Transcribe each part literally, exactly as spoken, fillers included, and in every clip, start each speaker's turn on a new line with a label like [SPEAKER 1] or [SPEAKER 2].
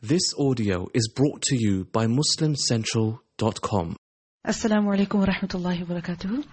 [SPEAKER 1] This audio is brought to you by Muslim Central dot com.
[SPEAKER 2] Assalamu alaikum wa rahmatullahi wa barakatuh.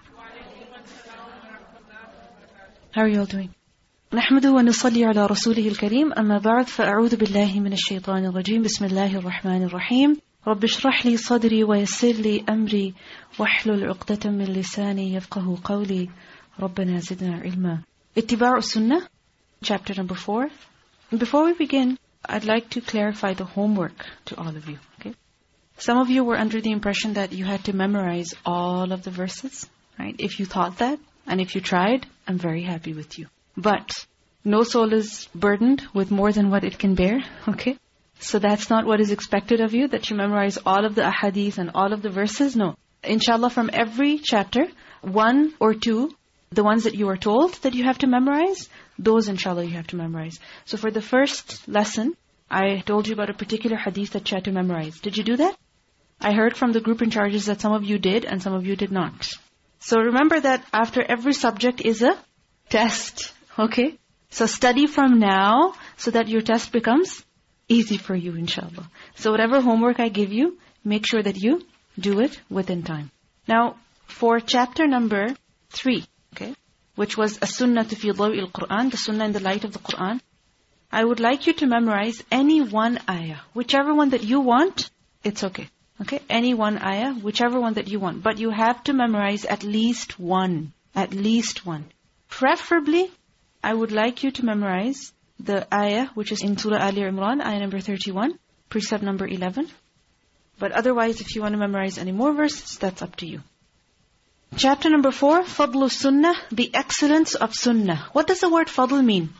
[SPEAKER 2] How are you all doing? نحمده ونصلي على رسوله الكريم أما بعد فأعوذ بالله من الشيطان الرجيم بسم الله الرحمن الرحيم رب اشرح لي صدري ويسر لي أمري واحلل عقدة من لساني يفقه قولي ربنا زدنا علما. اتباع السنة, chapter number four. Before we begin, I'd like to clarify the homework to all of you. Okay? Some of you were under the impression that you had to memorize all of the verses, right? If you thought that, and if you tried, I'm very happy with you. But no soul is burdened with more than what it can bear, okay? So that's not what is expected of you, that you memorize all of the ahadith and all of the verses. No. Inshallah, from every chapter, one or two, the ones that you are told that you have to memorize, those inshallah you have to memorize. So for the first lesson, I told you about a particular hadith that you had to memorize. Did you do that? I heard from the group in charges that some of you did and some of you did not. So remember that after every subject is a test, okay? So study from now so that your test becomes easy for you, inshallah. So whatever homework I give you, make sure that you do it within time. Now, for chapter number three, okay, which was As-Sunnatu fi Dawi al-Quran, the Sunnah in the light of the Quran, I would like you to memorize any one ayah. Whichever one that you want, it's okay. Okay, any one ayah, whichever one that you want. But you have to memorize at least one. At least one. Preferably, I would like you to memorize the ayah, which is in Surah Ali Imran, ayah number thirty-one, precept number eleven. But otherwise, if you want to memorize any more verses, that's up to you. Chapter number four, Fadlu Sunnah, the excellence of Sunnah. What does the word Fadl mean?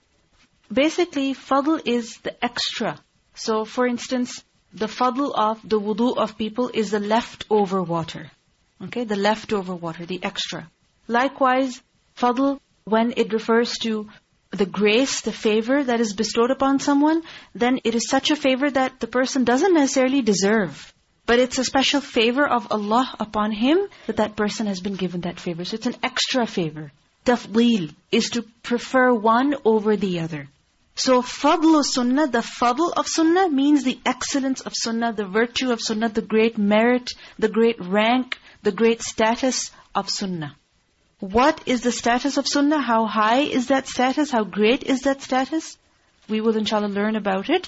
[SPEAKER 2] Basically, Fadl is the extra. So, for instance, the Fadl of the wudu of people is the leftover water. Okay, the leftover water, the extra. Likewise, Fadl, when it refers to the grace, the favor that is bestowed upon someone, then it is such a favor that the person doesn't necessarily deserve. But it's a special favor of Allah upon him that that person has been given that favor. So it's an extra favor. Tafdeel is to prefer one over the other. So Fadlu Sunnah, the Fadl of Sunnah means the excellence of Sunnah, the virtue of Sunnah, the great merit, the great rank, the great status of Sunnah. What is the status of Sunnah? How high is that status? How great is that status? We will inshallah learn about it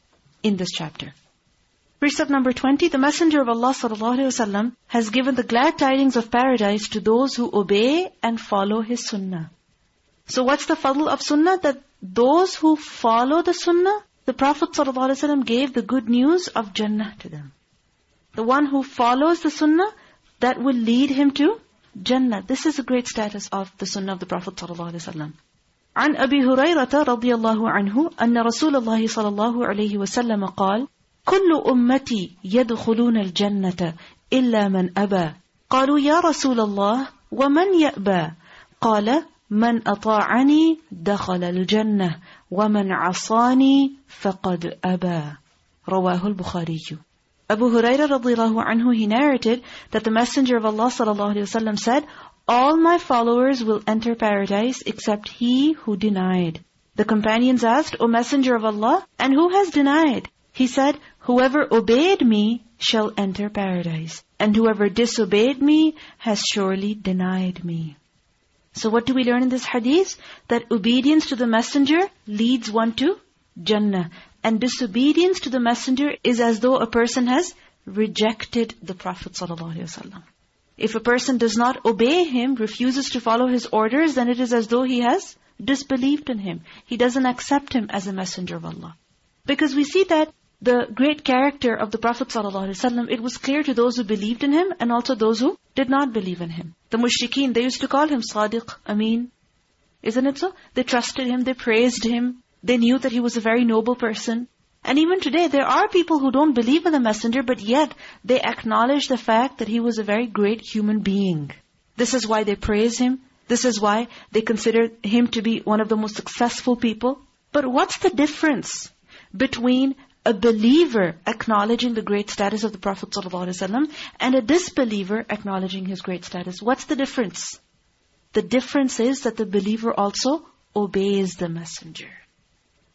[SPEAKER 2] in this chapter. Precept number twenty, the Messenger of Allah sallallahu alaihi wasallam has given the glad tidings of paradise to those who obey and follow His Sunnah. So what's the fadl of Sunnah? That those who follow the Sunnah, the Prophet sallallahu alaihi wasallam gave the good news of Jannah to them. The one who follows the Sunnah, that will lead him to Jannah. This is a great status of the Sunnah of the Prophet sallallahu alaihi wasallam. عن أبي هريرة رضي الله عنه أن رسول الله صلى الله عليه وسلم قال كل أمتي يدخلون الجنة إلا من أبى قالوا يا رسول الله ومن يأبى قال من أطاعني دخل الجنة ومن عصاني فقد أبى رواه البخاري. Abu Hurairah radhiyallahu anhu, he narrated that the Messenger of Allah sallallahu alaihi wasallam said, all my followers will enter paradise except he who denied. The companions asked, O Messenger of Allah, and who has denied? He said, whoever obeyed me shall enter paradise, and whoever disobeyed me has surely denied me. So what do we learn in this hadith? That obedience to the Messenger leads one to Jannah. And disobedience to the Messenger is as though a person has rejected the Prophet ﷺ. If a person does not obey him, refuses to follow his orders, then it is as though he has disbelieved in him. He doesn't accept him as a Messenger of Allah. Because we see that the great character of the Prophet ﷺ, it was clear to those who believed in him and also those who did not believe in him. The mushrikeen, they used to call him Sadiq, Ameen. Isn't it so? They trusted him, they praised him. They knew that he was a very noble person. And even today, there are people who don't believe in the Messenger, but yet they acknowledge the fact that he was a very great human being. This is why they praise him. This is why they consider him to be one of the most successful people. But what's the difference between a believer acknowledging the great status of the Prophet ﷺ and a disbeliever acknowledging his great status? What's the difference? The difference is that the believer also obeys the Messenger.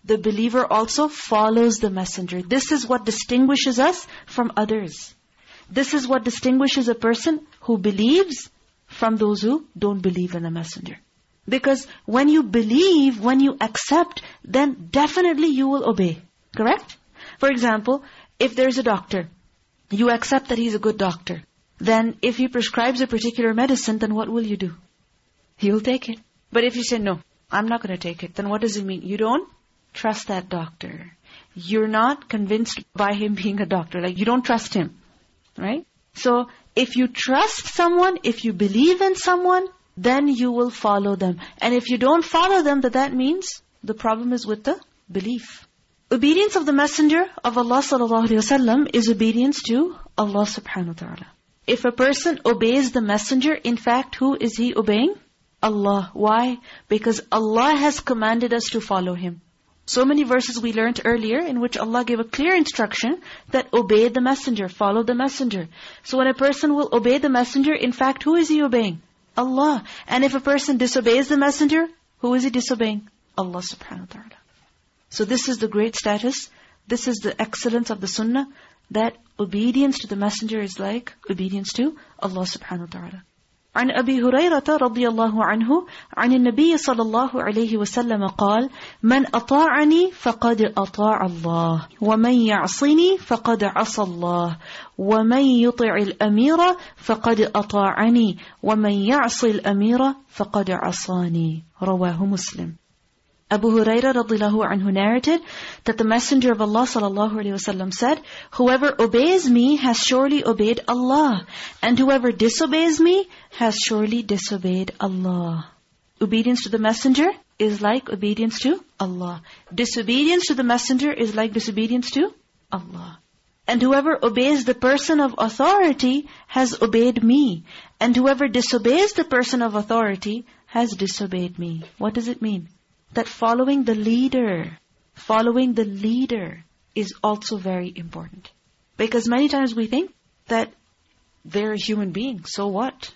[SPEAKER 2] the believer also follows the messenger. This is what distinguishes us from others. This is what distinguishes a person who believes from those who don't believe in the messenger. Because when you believe, when you accept, then definitely you will obey. Correct? For example, if there's a doctor, you accept that he's a good doctor. Then if he prescribes a particular medicine, then what will you do? You'll take it. But if you say, no, I'm not going to take it, then what does it mean? You don't trust that doctor. You're not convinced by him being a doctor. Like, you don't trust him. Right? So, if you trust someone, if you believe in someone, then you will follow them. And if you don't follow them, then that means the problem is with the belief. Obedience of the Messenger of Allah sallallahu alaihi wasallam is obedience to Allah subhanahu wa ta'ala. If a person obeys the Messenger, in fact, who is he obeying? Allah. Why? Because Allah has commanded us to follow Him. So many verses we learned earlier in which Allah gave a clear instruction that obey the Messenger, follow the Messenger. So when a person will obey the Messenger, in fact, who is he obeying? Allah. And if a person disobeys the Messenger, who is he disobeying? Allah subhanahu wa ta'ala. So this is the great status, this is the excellence of the Sunnah, that obedience to the Messenger is like obedience to Allah subhanahu wa ta'ala. عن أبي هريرة رضي الله عنه عن النبي صلى الله عليه وسلم قال من أطاعني فقد أطاع الله ومن يعصني فقد عصى الله ومن يطع الأمير فقد أطاعني ومن يعص الأمير فقد عصاني رواه مسلم. Abu Hurairah radhiyallahu anhu narrated that the Messenger of Allah sallallahu alaihi wasallam said, whoever obeys me has surely obeyed Allah, and whoever disobeys me has surely disobeyed Allah. Obedience to the Messenger is like obedience to Allah. Disobedience to the Messenger is like disobedience to Allah. And whoever obeys the person of authority has obeyed me, and whoever disobeys the person of authority has disobeyed me. What does it mean? That following the leader, following the leader is also very important. Because many times we think that they're a human being, so what?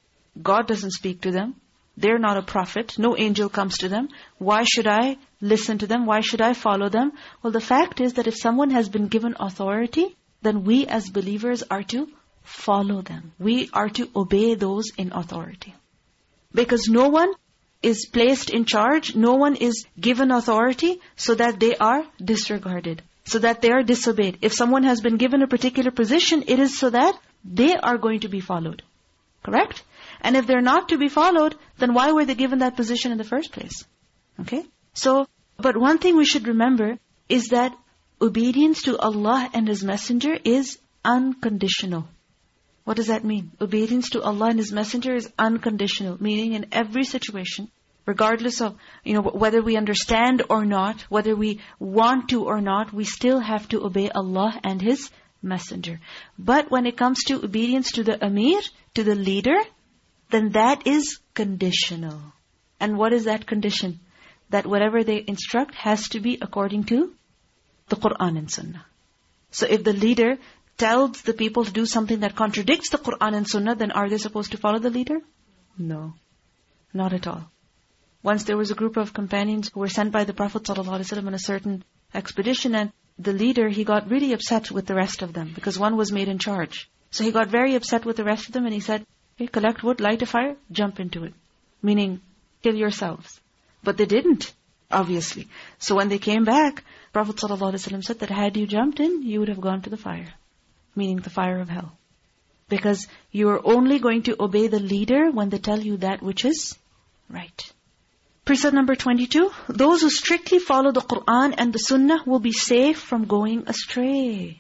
[SPEAKER 2] God doesn't speak to them. They're not a prophet. No angel comes to them. Why should I listen to them? Why should I follow them? Well, the fact is that if someone has been given authority, then we as believers are to follow them. We are to obey those in authority. Because no one is placed in charge, no one is given authority so that they are disregarded, so that they are disobeyed. If someone has been given a particular position, it is so that they are going to be followed. Correct? And if they're not to be followed, then why were they given that position in the first place? Okay? So, but one thing we should remember is that obedience to Allah and His Messenger is unconditional. What does that mean? Obedience to Allah and His Messenger is unconditional, meaning in every situation, regardless of, you know, whether we understand or not, whether we want to or not, we still have to obey Allah and His Messenger. But when it comes to obedience to the Amir, to the leader, then that is conditional. And what is that condition? That whatever they instruct has to be according to the Qur'an and Sunnah. So if the leader tells the people to do something that contradicts the Qur'an and Sunnah, then are they supposed to follow the leader? No. Not at all. Once there was a group of companions who were sent by the Prophet ﷺ on a certain expedition, and the leader, he got really upset with the rest of them because one was made in charge. So he got very upset with the rest of them and he said, hey, collect wood, light a fire, jump into it. Meaning, kill yourselves. But they didn't, obviously. So when they came back, Prophet ﷺ said that had you jumped in, you would have gone to the fire. Meaning the fire of hell. Because you are only going to obey the leader when they tell you that which is right. Precept number twenty-two. Those who strictly follow the Qur'an and the Sunnah will be safe from going astray.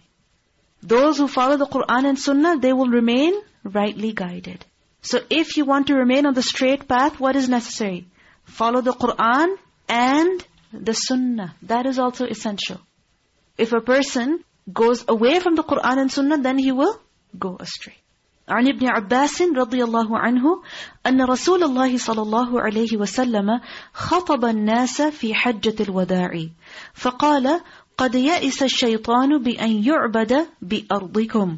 [SPEAKER 2] Those who follow the Qur'an and Sunnah, they will remain rightly guided. So if you want to remain on the straight path, what is necessary? Follow the Qur'an and the Sunnah. That is also essential. If a person goes away from the Qur'an and Sunnah, then he will go astray. عن ابن عباس رضي الله عنه أن رسول الله صلى الله عليه وسلم خطب الناس في حجة الوداع فقال قد يئس الشيطان بأن يعبد بأرضكم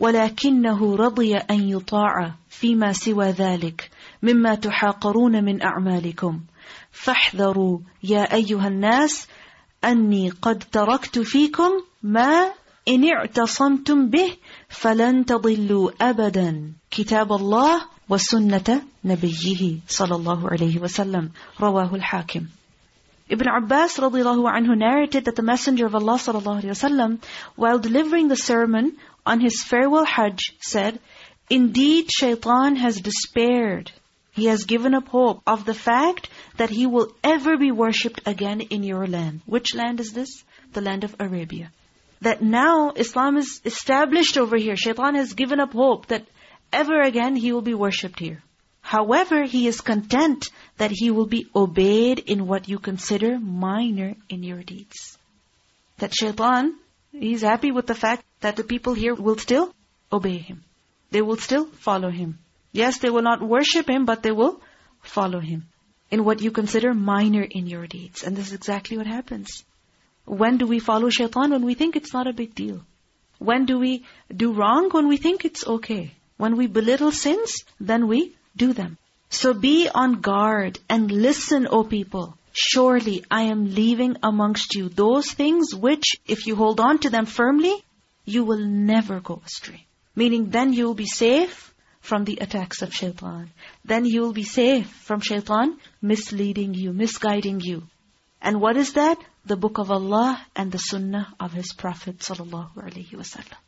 [SPEAKER 2] ولكنه رضي أن يطاع فيما سوى ذلك مما تحاقرون من أعمالكم فاحذروا يا أيها الناس أني قد تركت فيكم ما إن اعتصمتم به فلن تضلوا أبدا كتاب الله وسنة نبيه صلى الله عليه وسلم رواه الحاكم. Ibn Abbas radiallahu anhu narrated that the Messenger of Allah sallallahu alaihi wasallam, while delivering the sermon on his farewell Hajj, said, "Indeed, Shaitan has despaired. He has given up hope of the fact that he will ever be worshipped again in your land." Which land is this? The land of Arabia. That now Islam is established over here. Shaitan has given up hope that ever again he will be worshipped here. However, he is content that he will be obeyed in what you consider minor in your deeds. That Shaitan, he's happy with the fact that the people here will still obey him. They will still follow him. Yes, they will not worship him, but they will follow him in what you consider minor in your deeds. And this is exactly what happens. When do we follow Shaitan? When we think it's not a big deal. When do we do wrong? When we think it's okay. When we belittle sins, then we do them. So be on guard and listen, O people. Surely I am leaving amongst you those things which, if you hold on to them firmly, you will never go astray. Meaning then you will be safe from the attacks of Shaitan. Then you will be safe from Shaitan misleading you, misguiding you. And what is that? The book of Allah and the sunnah of His Prophet sallallahu alaihi wasallam.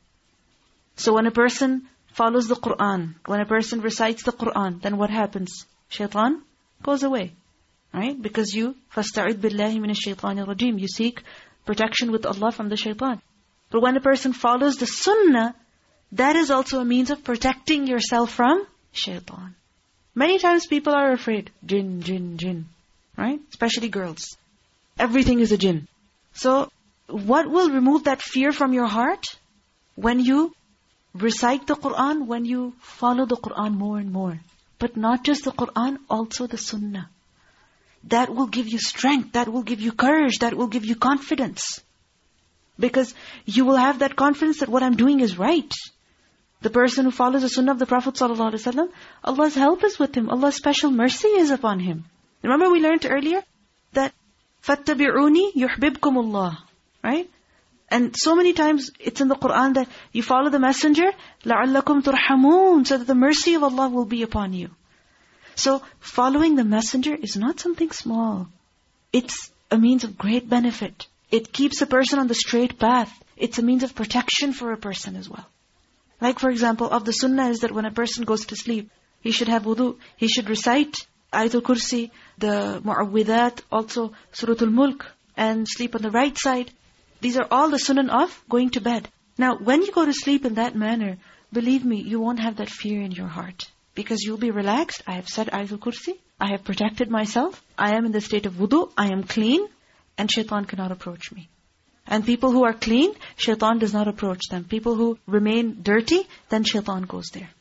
[SPEAKER 2] So when a person follows the Qur'an, when a person recites the Qur'an, then what happens? Shaitan goes away. Right? Because you, فَاسْتَعِذْ بِاللَّهِ مِنَ الشَّيْطَانِ الرَّجِيمِ, you seek protection with Allah from the Shaitan. But when a person follows the sunnah, that is also a means of protecting yourself from Shaitan. Many times people are afraid. Jinn, jinn, jinn. Right? Especially girls. Everything is a jinn. So, what will remove that fear from your heart? When you recite the Qur'an, when you follow the Qur'an more and more. But not just the Qur'an, also the sunnah. That will give you strength, that will give you courage, that will give you confidence. Because you will have that confidence that what I'm doing is right. The person who follows the sunnah of the Prophet ﷺ, Allah's help is with him. Allah's special mercy is upon him. Remember we learned earlier that فَاتَّبِعُونِي يُحْبِبْكُمُ اللَّهِ. Right? And so many times it's in the Qur'an that you follow the messenger, لَعَلَّكُمْ تُرْحَمُونَ, so that the mercy of Allah will be upon you. So following the messenger is not something small. It's a means of great benefit. It keeps a person on the straight path. It's a means of protection for a person as well. Like for example, of the sunnah is that when a person goes to sleep, he should have wudu. He should recite Ayatul Kursi, the Mu'awwidat, also Suratul Mulk, and sleep on the right side. These are all the sunnah of going to bed. Now, when you go to sleep in that manner, believe me, you won't have that fear in your heart. Because you'll be relaxed. I have said Ayatul Kursi. I have protected myself. I am in the state of wudu. I am clean. And Shaitan cannot approach me. And people who are clean, Shaitan does not approach them. People who remain dirty, then Shaitan goes there.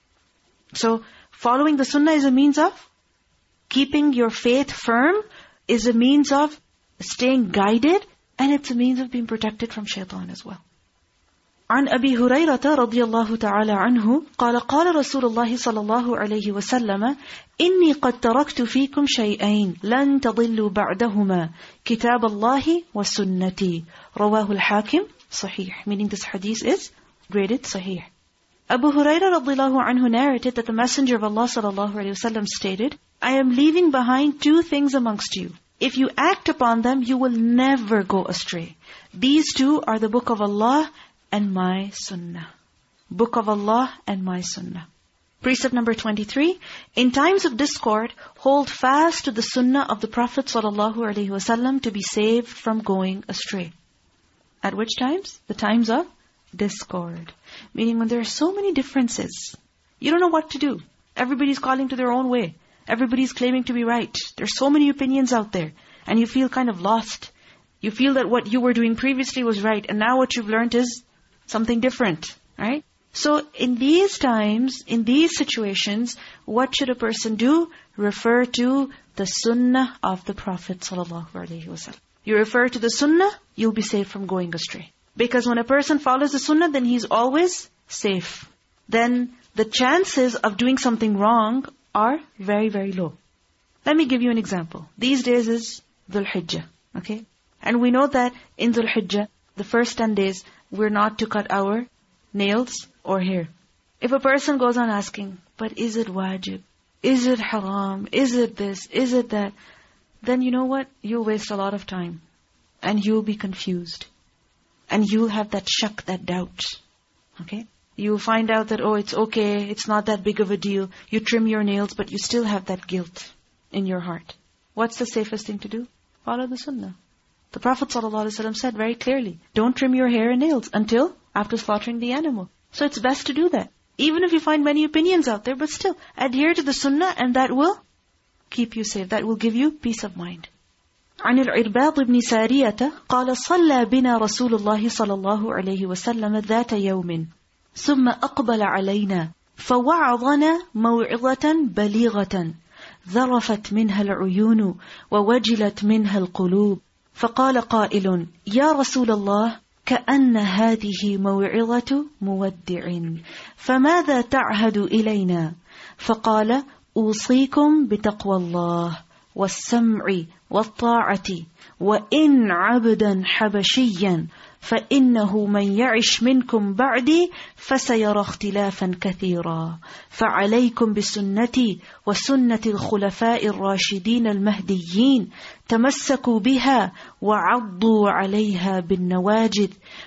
[SPEAKER 2] So, following the sunnah is a means of keeping your faith firm, is a means of staying guided, and it's a means of being protected from Shaitan as well. عن أبي هريرة رضي الله تعالى عنه قال قال رسول الله صلى الله عليه وسلم إني قد تركت فيكم شيئين لن تضلوا بعدهما كتاب الله وسنتي رواه الحاكم صحيح. Meaning this hadith is graded صحيح. Abu Hurairah رضي الله عنه narrated that the Messenger of Allah صلى الله عليه وسلم stated, I am leaving behind two things amongst you. If you act upon them, you will never go astray. These two are the book of Allah and my sunnah. Book of Allah and my sunnah. Precept number twenty-three. In times of discord, hold fast to the sunnah of the Prophet ﷺ to be saved from going astray. At which times? The times of discord. Meaning when there are so many differences. You don't know what to do. Everybody's calling to their own way. Everybody's claiming to be right. There's so many opinions out there. And you feel kind of lost. You feel that what you were doing previously was right. And now what you've learned is something different, right? So in these times, in these situations, what should a person do? Refer to the sunnah of the Prophet ﷺ. You refer to the sunnah, you'll be safe from going astray. Because when a person follows the sunnah, then he's always safe. Then the chances of doing something wrong are very, very low. Let me give you an example. These days is Dhul Hijjah, okay? And we know that in Dhul Hijjah, the first ten days, we're not to cut our nails or hair. If a person goes on asking, but is it wajib? Is it haram? Is it this? Is it that? Then you know what? You'll waste a lot of time. And you'll be confused. And you'll have that shak, that doubt. Okay? You'll find out that, oh, it's okay, it's not that big of a deal. You trim your nails, but you still have that guilt in your heart. What's the safest thing to do? Follow the sunnah. The Prophet ﷺ said very clearly, don't trim your hair and nails until after slaughtering the animal. So it's best to do that. Even if you find many opinions out there, but still, adhere to the sunnah and that will keep you safe. That will give you peace of mind. عن العرباض بن سارية قال صلى بنا رسول الله صلى الله عليه وسلم ذات يوم ثم أقبل علينا فوعظنا موعظة بليغة ذرفت منها العيون ووجلت منها القلوب فقال قائل يا رسول الله كأن هذه موعظة مودع فماذا تعهد إلينا فقال أوصيكم بتقوى الله والسمع والطاعة وإن عبدا حبشيا فإنه من يعش منكم بعدي فسيرى اختلافا كثيرا فعليكم بسنتي وسنة الخلفاء الراشدين المهديين تمسكوا بها وعضوا عليها بالنواجذ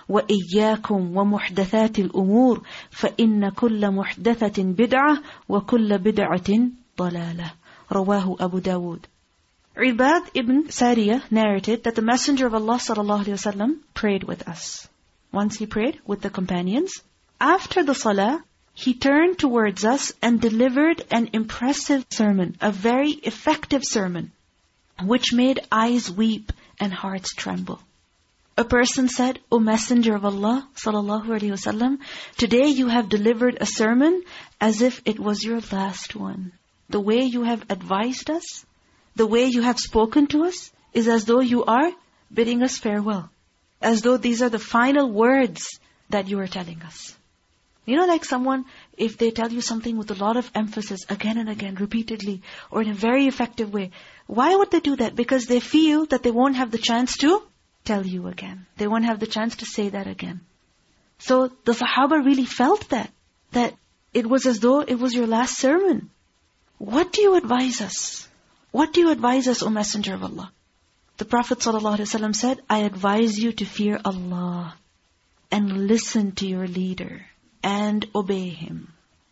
[SPEAKER 2] وإياكم ومحدثات الأمور فإن كل محدثة بدعة وكل بدعة ضلالة رواه أبو داود. Ibad ibn Sariyah narrated that the Messenger of Allah sallallahu alaihi wasallam prayed with us. Once he prayed with the companions. After the salah, he turned towards us and delivered an impressive sermon, a very effective sermon, which made eyes weep and hearts tremble. A person said, O Messenger of Allah sallallahu alaihi wasallam, today you have delivered a sermon as if it was your last one. The way you have advised us, the way you have spoken to us is as though you are bidding us farewell. As though these are the final words that you are telling us. You know, like someone, if they tell you something with a lot of emphasis, again and again, repeatedly, or in a very effective way, why would they do that? Because they feel that they won't have the chance to tell you again. They won't have the chance to say that again. So the Sahaba really felt that. That it was as though it was your last sermon. What do you advise us? What do you advise us, O Messenger of Allah? The Prophet ﷺ said, I advise you to fear Allah and listen to your leader and obey him.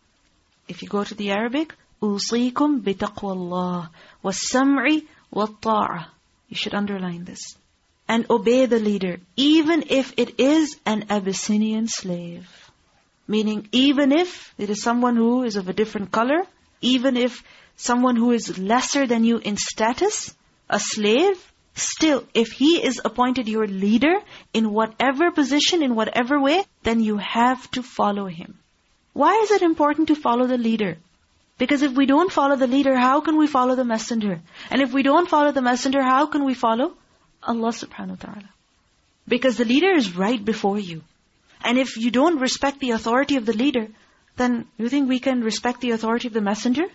[SPEAKER 2] If you go to the Arabic, أُوصِيكُمْ بِتَقْوَى اللَّهِ وَالسَّمْعِ وَالطَّاعَةِ. You should underline this. And obey the leader, even if it is an Abyssinian slave. Meaning, even if it is someone who is of a different color, even if someone who is lesser than you in status, a slave, still, if he is appointed your leader in whatever position, in whatever way, then you have to follow him. Why is it important to follow the leader? Because if we don't follow the leader, how can we follow the messenger? And if we don't follow the messenger, how can we follow Allah subhanahu wa ta'ala? Because the leader is right before you. And if you don't respect the authority of the leader, then you think we can respect the authority of the messenger?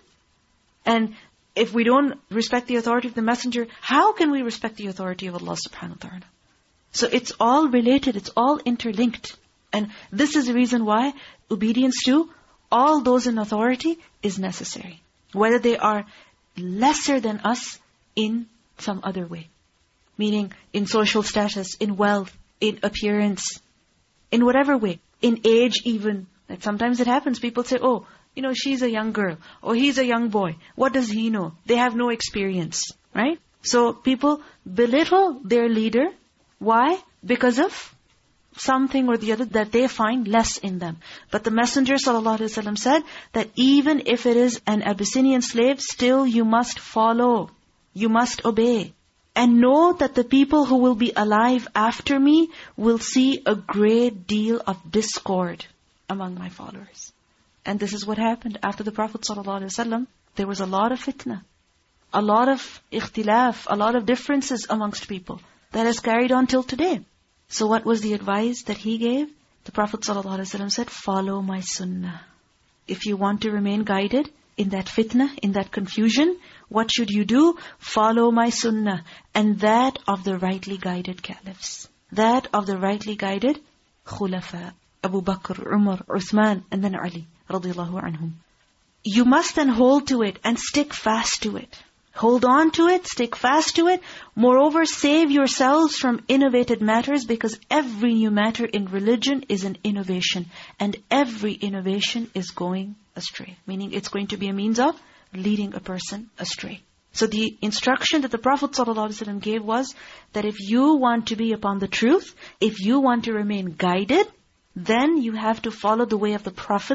[SPEAKER 2] And if we don't respect the authority of the messenger, how can we respect the authority of Allah subhanahu wa ta'ala? So it's all related, it's all interlinked. And this is the reason why obedience to all those in authority is necessary. Whether they are lesser than us in some other way. Meaning in social status, in wealth, in appearance, in whatever way. In age even. Like sometimes it happens, people say, oh, you know, she's a young girl, or he's a young boy. What does he know? They have no experience, right? So people belittle their leader. Why? Because of something or the other that they find less in them. But the Messenger ﷺ said that even if it is an Abyssinian slave, still you must follow. You must obey. And know that the people who will be alive after me will see a great deal of discord among my followers. And this is what happened after the Prophet ﷺ. There was a lot of fitna, a lot of ikhtilaf, a lot of differences amongst people that has carried on till today. So what was the advice that he gave? The Prophet ﷺ said, follow my sunnah. If you want to remain guided, in that fitna, in that confusion, what should you do? Follow my sunnah and that of the rightly guided caliphs. That of the rightly guided khulafa. Abu Bakr, Umar, Uthman, and then Ali radiyallahu anhum. You must then hold to it and stick fast to it. Hold on to it, stick fast to it. Moreover, save yourselves from innovated matters, because every new matter in religion is an innovation. And every innovation is going astray. Meaning it's going to be a means of leading a person astray. So the instruction that the Prophet ﷺ gave was that if you want to be upon the truth, if you want to remain guided, then you have to follow the way of the Prophet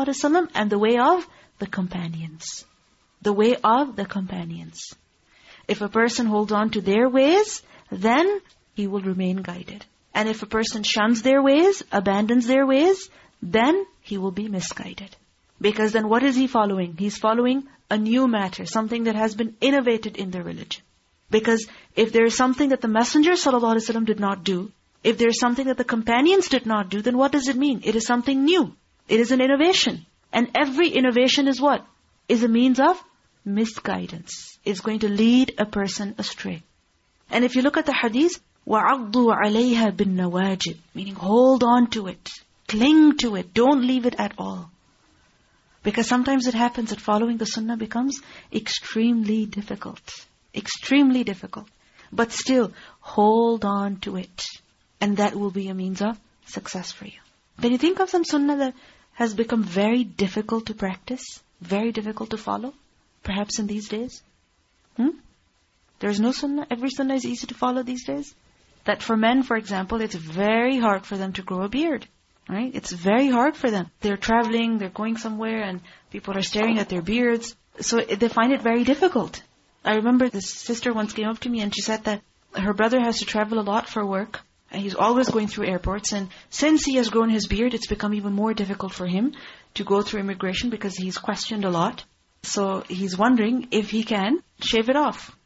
[SPEAKER 2] ﷺ and the way of the companions. The way of the companions. If a person holds on to their ways, then he will remain guided. And if a person shuns their ways, abandons their ways, then he will be misguided. Because then what is he following? He's following a new matter, something that has been innovated in the religion. Because if there is something that the Messenger ﷺ did not do, if there is something that the companions did not do, then what does it mean? It is something new. It is an innovation. And every innovation is what? Is a means of misguidance. It's going to lead a person astray. And if you look at the hadith, وَعَضُّوا عَلَيْهَا بِالنَّوَاجِبِ, meaning hold on to it. Cling to it. Don't leave it at all. Because sometimes it happens that following the sunnah becomes extremely difficult. Extremely difficult. But still, hold on to it. And that will be a means of success for you. Can you think of some sunnah that has become very difficult to practice? Very difficult to follow? Perhaps in these days? Hmm? There's no sunnah? Every sunnah is easy to follow these days? That for men, for example, it's very hard for them to grow a beard. Right? It's very hard for them. They're traveling, they're going somewhere, and people are staring at their beards. So they find it very difficult. I remember this sister once came up to me and she said that her brother has to travel a lot for work. And he's always going through airports. And since he has grown his beard, it's become even more difficult for him to go through immigration because he's questioned a lot. So he's wondering if he can shave it off.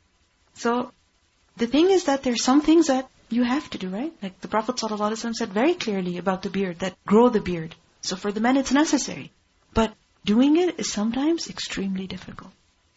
[SPEAKER 2] So the thing is that there's some things that you have to do, right? Like the Prophet ﷺ said very clearly about the beard, that grow the beard. So for the men it's necessary. But doing it is sometimes extremely difficult.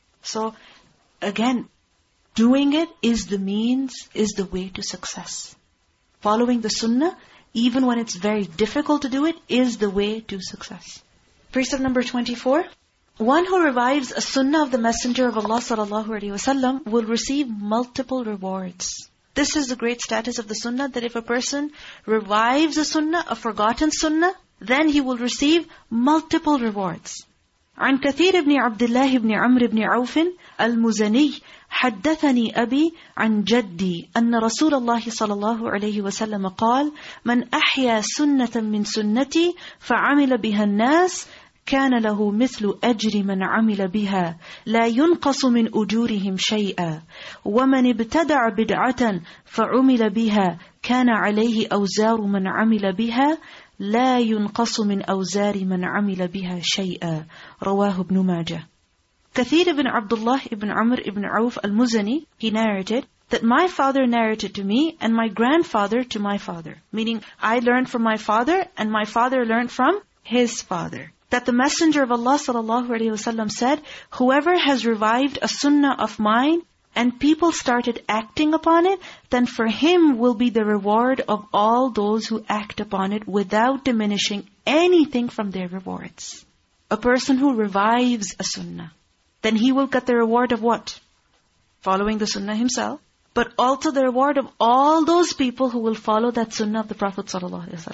[SPEAKER 2] So again, doing it is the means, is the way to success. Following the sunnah, even when it's very difficult to do it, is the way to success. Precept number twenty-four. One who revives a sunnah of the Messenger of Allah sallallahu alaihi wasallam will receive multiple rewards. This is the great status of the sunnah, that if a person revives a sunnah, a forgotten sunnah, then he will receive multiple rewards. عن كثير بن عبد الله بن عمرو بن عوف المزني حدثني أبي عن جدي أن رسول الله صلى الله عليه وسلم قال من أحيا سنة من سنتي فعمل بها الناس كان له مثل أجر من عمل بها لا ينقص من أجورهم شيئا ومن ابتدع بدعة فعمل بها كان عليه أوزار من عمل بها لا ينقص من أوزار من عمل بها شيئا. رواه ابن ماجه. Kathir ibn Abdullah ibn Amr ibn Auf al-Muzani, he narrated that my father narrated to me and my grandfather to my father. Meaning, I learned from my father and my father learned from his father. That the Messenger of Allah sallallahu alaihi wasallam said, whoever has revived a sunnah of mine and people started acting upon it, then for him will be the reward of all those who act upon it without diminishing anything from their rewards. A person who revives a sunnah, then he will get the reward of what? Following the sunnah himself, but also the reward of all those people who will follow that sunnah of the Prophet ﷺ.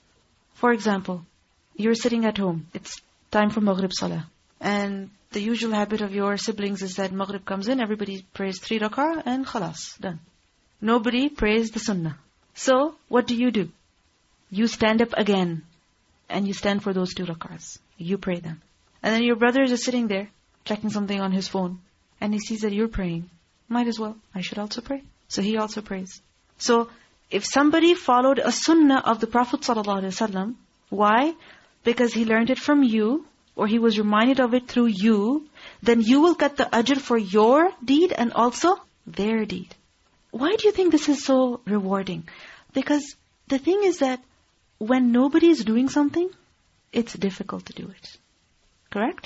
[SPEAKER 2] For example, you're sitting at home. It's time for Maghrib Salah. And the usual habit of your siblings is that Maghrib comes in, everybody prays three rak'ah and khalas, done. Nobody prays the sunnah. So, what do you do? You stand up again. And you stand for those two rak'ahs. You pray them. And then your brother is just sitting there, checking something on his phone. And he sees that you're praying. Might as well, I should also pray. So he also prays. So, if somebody followed a sunnah of the Prophet ﷺ, why? Because he learned it from you, or he was reminded of it through you, then you will get the ajr for your deed and also their deed. Why do you think this is so rewarding? Because the thing is that when nobody is doing something, it's difficult to do it. Correct?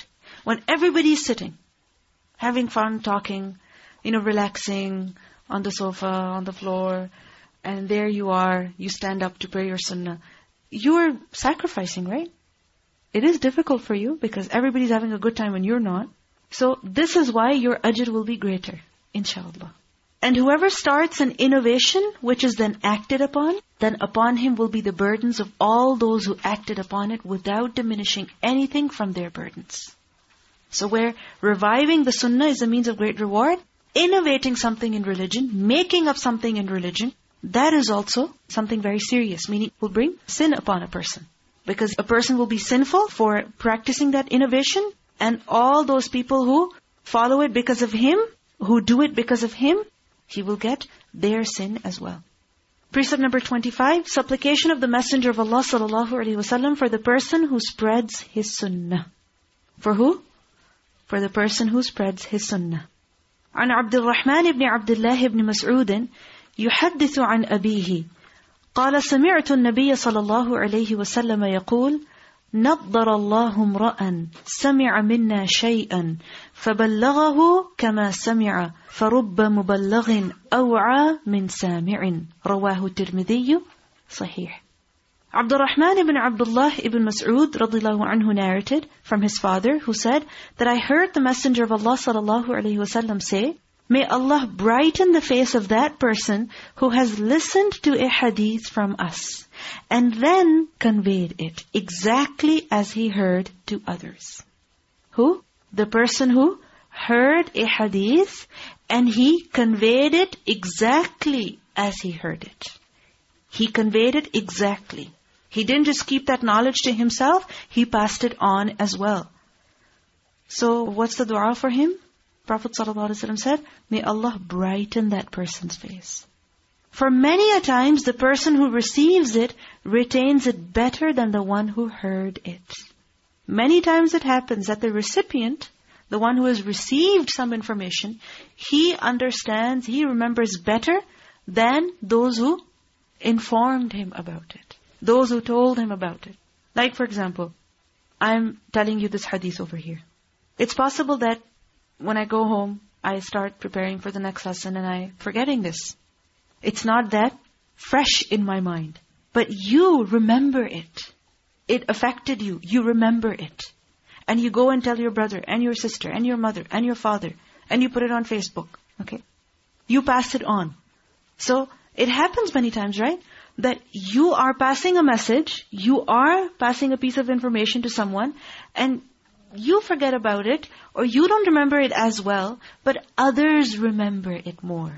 [SPEAKER 2] When everybody's sitting, having fun, talking, you know, relaxing on the sofa, on the floor, and there you are, you stand up to pray your sunnah. You're sacrificing, right? It is difficult for you because everybody's having a good time and you're not. So this is why your ajr will be greater, inshallah. And whoever starts an innovation which is then acted upon, then upon him will be the burdens of all those who acted upon it without diminishing anything from their burdens. So where reviving the sunnah is a means of great reward, innovating something in religion, making up something in religion, that is also something very serious, meaning will bring sin upon a person. Because a person will be sinful for practicing that innovation, and all those people who follow it because of him, who do it because of him, he will get their sin as well. Precept number twenty-five, supplication of the Messenger of Allah sallallahu alaihi wasallam for the person who spreads his sunnah. For who? For the person who spreads his sunnah. عن عبد الرحمن بن عبد الله بن مسعود يحدث عن أبيه قال سمعت النبي صلى الله عليه وسلم يقول نضر الله امرأ سمع منا شيئا فبلغه كما سمع فرب مبلغ أوعى من سامع رواه الترمذي صحيح. Abdul Rahman ibn Abdullah ibn Mas'ud radiyallahu anhu narrated from his father who said that I heard the Messenger of Allah sallallahu alaihi wasallam say, may Allah brighten the face of that person who has listened to a hadith from us and then conveyed it exactly as he heard to others. Who? The person who heard a hadith and he conveyed it exactly as he heard it. He conveyed it exactly. He didn't just keep that knowledge to himself, he passed it on as well. So what's the dua for him? Prophet ﷺ said, may Allah brighten that person's face. For many a times, the person who receives it retains it better than the one who heard it. Many times it happens that the recipient, the one who has received some information, he understands, he remembers better than those who informed him about it. Those who told him about it. Like for example, I'm telling you this hadith over here. It's possible that when I go home, I start preparing for the next lesson and I'm forgetting this. It's not that fresh in my mind. But you remember it. It affected you. You remember it. And you go and tell your brother and your sister and your mother and your father. And you put it on Facebook. Okay? You pass it on. So, it happens many times, right? That you are passing a message, you are passing a piece of information to someone, and you forget about it, or you don't remember it as well, but others remember it more.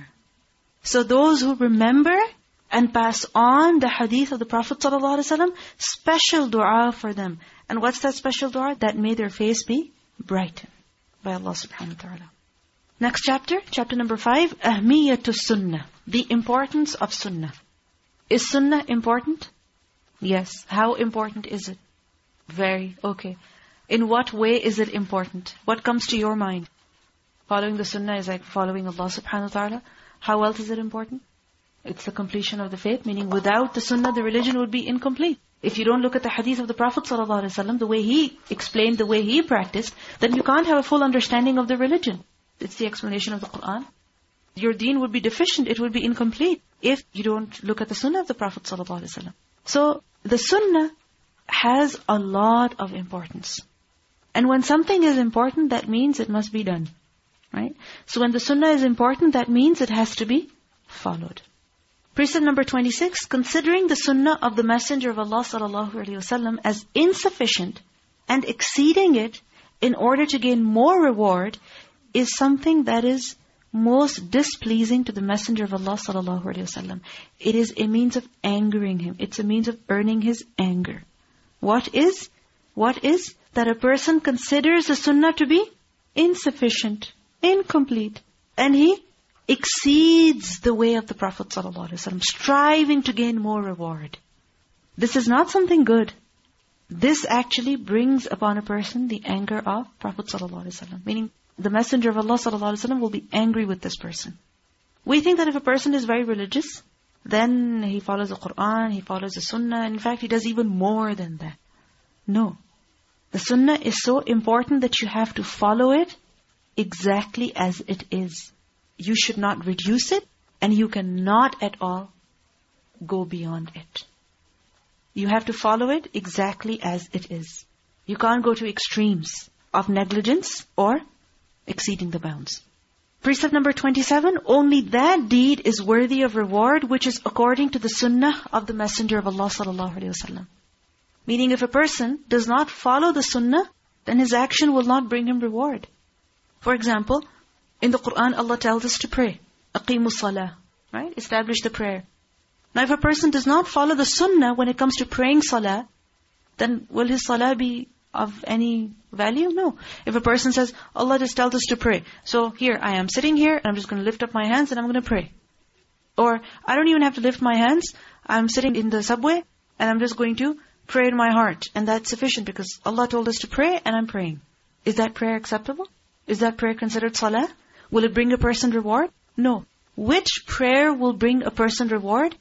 [SPEAKER 2] So those who remember and pass on the hadith of the Prophet ﷺ, special dua for them. And what's that special dua? That may their face be brightened by Allah subhanahu wa ta'ala. Next chapter, chapter number five, Ahmiyatu Sunnah, the importance of Sunnah. Is Sunnah important? Yes. How important is it? Very. Okay. In what way is it important? What comes to your mind? Following the Sunnah is like following Allah subhanahu wa ta'ala. How else is it important? It's the completion of the faith, meaning without the Sunnah, the religion would be incomplete. If you don't look at the hadith of the Prophet ﷺ, the way he explained, the way he practiced, then you can't have a full understanding of the religion. It's the explanation of the Qur'an. Your deen would be deficient, it would be incomplete if you don't look at the Sunnah of the Prophet ﷺ. So, the Sunnah has a lot of importance. And when something is important, that means it must be done. Right? So when the Sunnah is important, that means it has to be followed. Precept number twenty-six, considering the Sunnah of the Messenger of Allah sallallahu alaihi wasallam as insufficient and exceeding it in order to gain more reward is something that is most displeasing to the Messenger of Allah sallallahu alaihi wasallam. It is a means of angering him. It's a means of earning his anger. What is? What is? That a person considers the Sunnah to be insufficient, incomplete. And he exceeds the way of the Prophet ﷺ, striving to gain more reward. This is not something good. This actually brings upon a person the anger of Prophet ﷺ. Meaning, the Messenger of Allah ﷺ will be angry with this person. We think that if a person is very religious, then he follows the Qur'an, he follows the Sunnah. In fact, he does even more than that. No. The sunnah is so important that you have to follow it exactly as it is. You should not reduce it, and you cannot at all go beyond it. You have to follow it exactly as it is. You can't go to extremes of negligence or exceeding the bounds. Precept number twenty-seven, only that deed is worthy of reward which is according to the sunnah of the Messenger of Allah sallallahu alaihi wasallam. Meaning if a person does not follow the sunnah, then his action will not bring him reward. For example, in the Qur'an Allah tells us to pray. Aqimus salah, right? Establish the prayer. Now if a person does not follow the sunnah when it comes to praying salah, then will his salah be of any value? No. If a person says, Allah just tells us to pray. So here, I am sitting here, and I'm just going to lift up my hands and I'm going to pray. Or, I don't even have to lift my hands. I'm sitting in the subway, and I'm just going to pray in my heart. And that's sufficient because Allah told us to pray, and I'm praying. Is that prayer acceptable? Is that prayer considered salah? Will it bring a person reward? No. Which prayer will bring a person reward?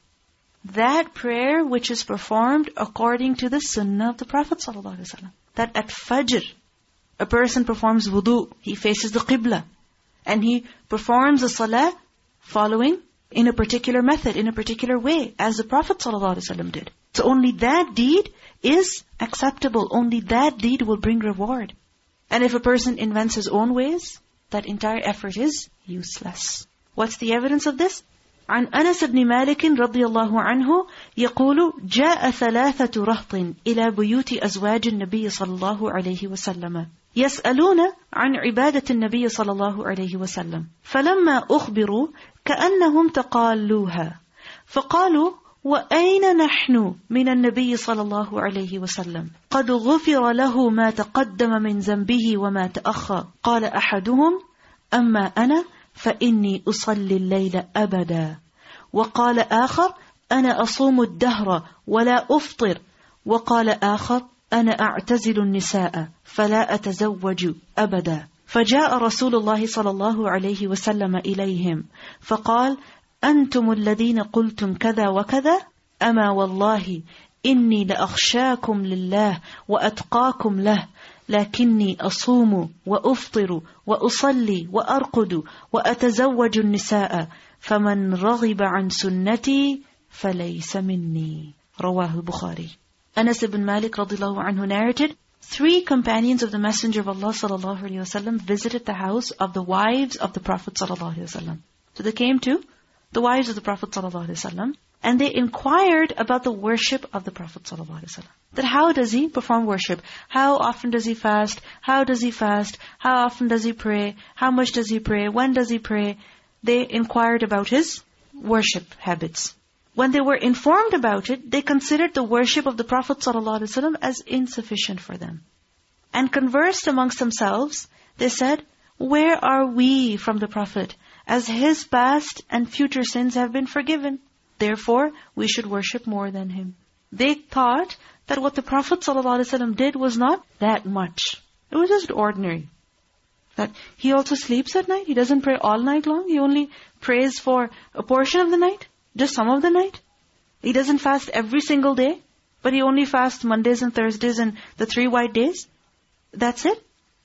[SPEAKER 2] That prayer which is performed according to the sunnah of the Prophet ﷺ. That at Fajr, a person performs wudu, he faces the Qibla, and he performs the salah following in a particular method, in a particular way, as the Prophet ﷺ did. So only that deed is acceptable. Only that deed will bring reward. And if a person invents his own ways, that entire effort is useless. What's the evidence of this? عن أنس بن مالك رضي الله عنه يقول جاء ثلاثة رهط إلى بيوت أزواج النبي صلى الله عليه وسلم يسألون عن عبادة النبي صلى الله عليه وسلم فلما أخبروا كأنهم تقالوها فقالوا وأين نحن من النبي صلى الله عليه وسلم قد غفر له ما تقدم من ذنبه وما تأخر قال أحدهم أما أنا فإني أصلي الليل أبدا وقال آخر أنا أصوم الدهر ولا أفطر وقال آخر أنا أعتزل النساء فلا أتزوج أبدا فجاء رسول الله صلى الله عليه وسلم إليهم فقال أنتم الذين قلتم كذا وكذا أما والله إني لأخشاكم لله وأتقاكم له لكني أصوم وأفطر وأصلي وأرقد وأتزوج النساء فمن رغب عن سنتي فليس مني رواه البخاري. Anas ibn Malik radiallahu anhu narrated, three companions of the Messenger of Allah sallallahu alaihi wasallam visited the house of the wives of the Prophet sallallahu alaihi wasallam. So they came to the wives of the Prophet sallallahu alaihi wasallam, and they inquired about the worship of the Prophet sallallahu alaihi wasallam. That how does he perform worship? How often does he fast? How does he fast? How often does he pray? How much does he pray? When does he pray? They inquired about his worship habits. When they were informed about it, they considered the worship of the Prophet ﷺ as insufficient for them. And conversed amongst themselves, they said, where are we from the Prophet, as his past and future sins have been forgiven? Therefore, we should worship more than him. They thought that what the Prophet ﷺ did was not that much. It was just ordinary. That he also sleeps at night. He doesn't pray all night long. He only prays for a portion of the night. Just some of the night. He doesn't fast every single day. But he only fasts Mondays and Thursdays and the three white days. That's it.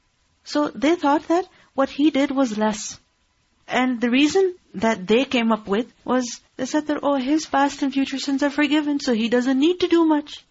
[SPEAKER 2] So they thought that what he did was less. And the reason that they came up with was, they said that, oh, his past and future sins are forgiven, so he doesn't need to do much.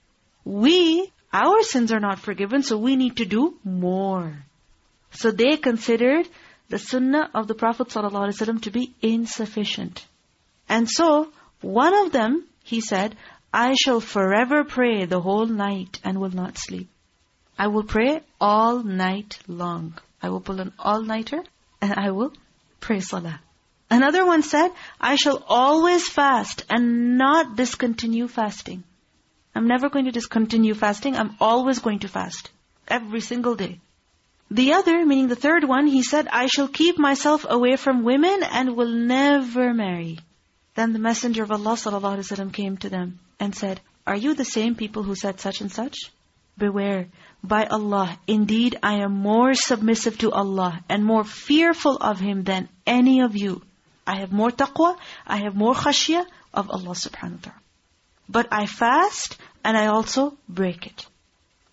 [SPEAKER 2] We, our sins are not forgiven, so we need to do more. So they considered the sunnah of the Prophet ﷺ to be insufficient. And so, one of them, he said, I shall forever pray the whole night and will not sleep. I will pray all night long. I will pull an all-nighter and I will pray salah. Another one said, I shall always fast and not discontinue fasting. I'm never going to discontinue fasting. I'm always going to fast. Every single day. The other, meaning the third one, he said, I shall keep myself away from women and will never marry. Then the Messenger of Allah sallallahu alaihi wasallam came to them and said, are you the same people who said such and such? Beware. By Allah, indeed I am more submissive to Allah and more fearful of Him than any of you. I have more taqwa, I have more khashya of Allah subhanahu wa ta'ala. But I fast and I also break it.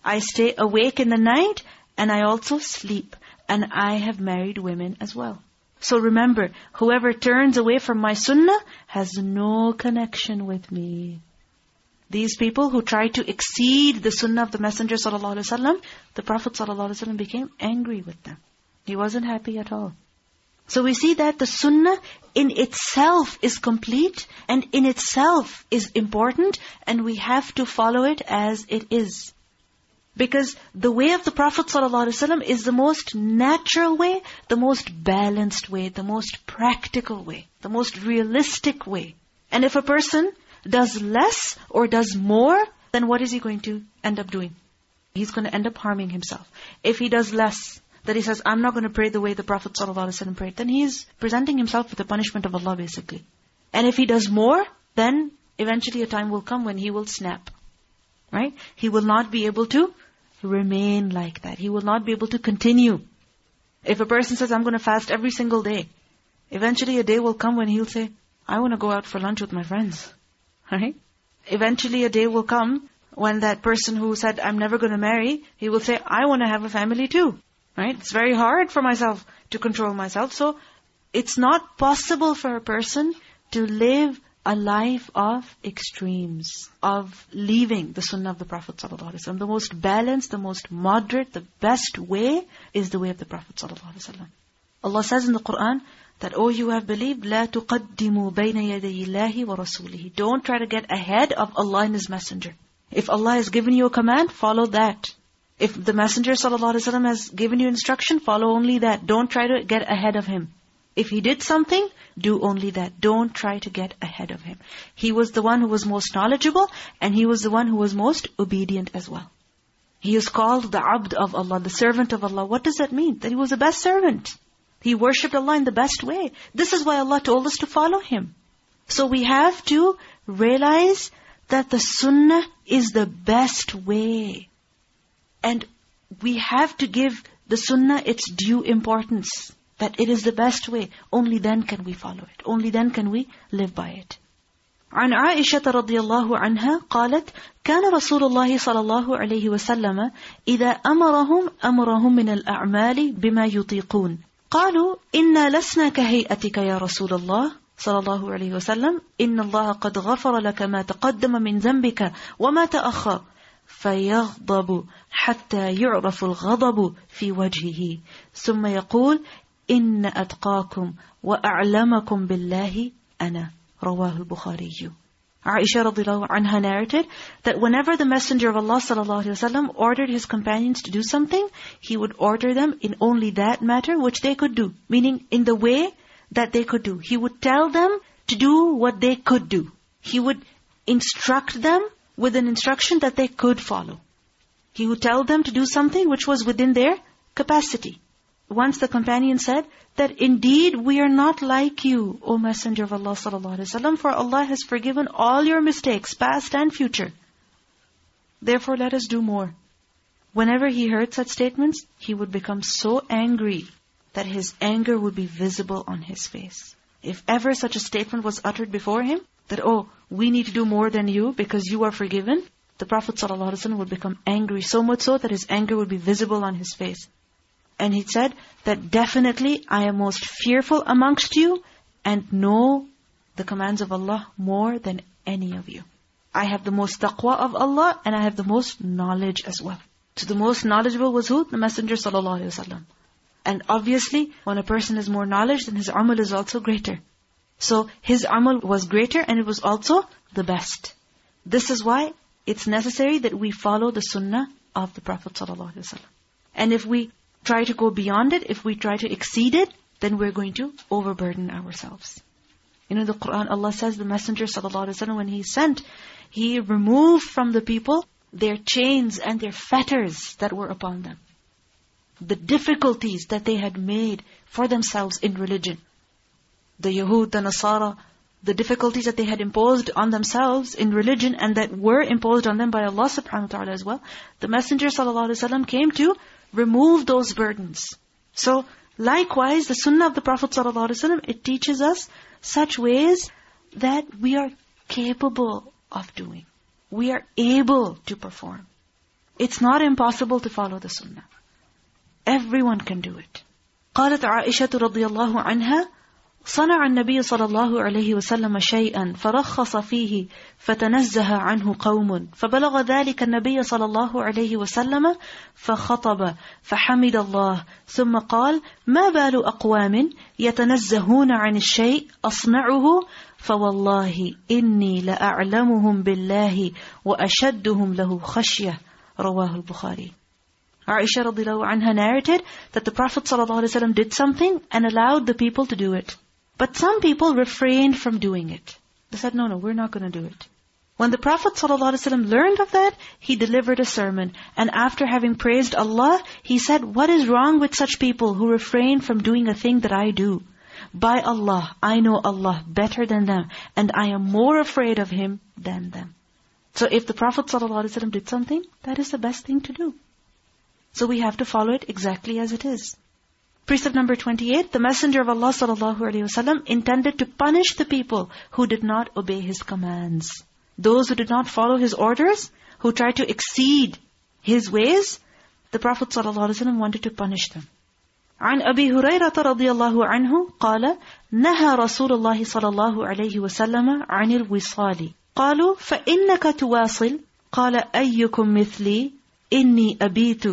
[SPEAKER 2] I stay awake in the night and I also sleep. And I have married women as well. So remember, whoever turns away from my sunnah has no connection with me. These people who try to exceed the sunnah of the Messenger sallallahu alaihi wasallam, the Prophet sallallahu alaihi wasallam became angry with them. He wasn't happy at all. So we see that the sunnah in itself is complete and in itself is important, and we have to follow it as it is. Because the way of the Prophet ﷺ is the most natural way, the most balanced way, the most practical way, the most realistic way. And if a person does less or does more, then what is he going to end up doing? He's going to end up harming himself. If he does less, that he says, I'm not going to pray the way the Prophet ﷺ prayed, then he is presenting himself with the punishment of Allah basically. And if he does more, then eventually a time will come when he will snap. Right? He will not be able to remain like that. He will not be able to continue. If a person says, I'm going to fast every single day, eventually a day will come when he'll say, I want to go out for lunch with my friends. Right? Eventually a day will come when that person who said, I'm never going to marry, he will say, I want to have a family too. Right? It's very hard for myself to control myself. So it's not possible for a person to live a life of extremes, of leaving the sunnah of the Prophet ﷺ. The most balanced, the most moderate, the best way is the way of the Prophet ﷺ. Allah says in the Qur'an that, oh, you have believed, لَا تُقَدِّمُوا بَيْنَ يَدَيِ اللَّهِ وَرَسُولِهِ. Don't try to get ahead of Allah and His Messenger. If Allah has given you a command, follow that. If the Messenger ﷺ has given you instruction, follow only that. Don't try to get ahead of Him. If He did something, do only that. Don't try to get ahead of Him. He was the one who was most knowledgeable, and He was the one who was most obedient as well. He is called the Abd of Allah, the servant of Allah. What does that mean? That He was the best servant. He worshipped Allah in the best way. This is why Allah told us to follow Him. So we have to realize that the sunnah is the best way. And we have to give the sunnah its due importance. That it is the best way. Only then can we follow it. Only then can we live by it. عن عائشة رضي الله عنها قالت كان رسول الله صلى الله عليه وسلم إذا أمرهم أمرهم من الأعمال بما يطيقون قالوا إنا لسنا كهيئتك يا رسول الله صلى الله عليه وسلم إن الله قد غفر لك ما تقدم من ذنبك وما تأخر فيغضب حتى يعرف الغضب في وجهه ثم يقول إن أتقاكم وأعلمكم بالله أنا رواه البخاري. Aisha radiallahu anha narrated that whenever the Messenger of Allah sallallahu alaihi wasallam ordered his companions to do something, he would order them in only that matter which they could do. Meaning in the way that they could do. He would tell them to do what they could do. He would instruct them with an instruction that they could follow. He would tell them to do something which was within their capacity. Once the companion said that indeed we are not like you, O Messenger of Allah sallallahu alaihi wasallam, for Allah has forgiven all your mistakes, past and future. Therefore let us do more. Whenever he heard such statements, he would become so angry that his anger would be visible on his face. If ever such a statement was uttered before him, that, oh, we need to do more than you because you are forgiven, the Prophet ﷺ would become angry, so much so that his anger would be visible on his face. And he said that definitely I am most fearful amongst you and know the commands of Allah more than any of you. I have the most taqwa of Allah and I have the most knowledge as well. So the most knowledgeable was who? The Messenger sallallahu alaihi wasallam. And obviously, when a person has more knowledge, then his amal is also greater. So his amal was greater and it was also the best. This is why it's necessary that we follow the sunnah of the Prophet sallallahu alaihi wasallam. And if we try to go beyond it, if we try to exceed it, then we're going to overburden ourselves. You know, the Qur'an, Allah says the Messenger sallallahu alaihi wasallam, when he sent, he removed from the people their chains and their fetters that were upon them. The difficulties that they had made for themselves in religion. The Yahud, the Nasara, the difficulties that they had imposed on themselves in religion and that were imposed on them by Allah subhanahu wa ta'ala as well. The Messenger sallallahu alaihi wasallam came to remove those burdens. So, likewise, the sunnah of the Prophet sallallahu alaihi wasallam, it teaches us such ways that we are capable of doing. We are able to perform. It's not impossible to follow the sunnah. Everyone can do it. قالت عائشة رضي الله عنها صنع النبي صلى الله عليه وسلم شيئا فرخص فيه فتنزه عنه قوم فبلغ ذلك النبي صلى الله عليه وسلم فخطب فحمد الله ثم قال ما بال أقوام يتنزهون عن الشيء أصنعه فوالله إني لأعلمهم بالله وأشدهم له خشية رواه البخاري. Aisha radiallahu anha narrated that the Prophet ﷺ did something and allowed the people to do it. But some people refrained from doing it. They said, no, no, we're not going to do it. When the Prophet ﷺ learned of that, he delivered a sermon. And after having praised Allah, he said, what is wrong with such people who refrain from doing a thing that I do? By Allah, I know Allah better than them. And I am more afraid of Him than them. So if the Prophet ﷺ did something, that is the best thing to do. So we have to follow it exactly as it is. Precept number twenty-eight, the Messenger of Allah sallallahu alaihi wasallam intended to punish the people who did not obey His commands. Those who did not follow His orders, who tried to exceed His ways, the Prophet sallallahu alaihi wasallam wanted to punish them. عن أبي هريرة رضي الله عنه قال نهى رسول الله صلى الله عليه وسلم عن الوصال قالوا فإنك تواصل قال أيكم مثلي إني أبيت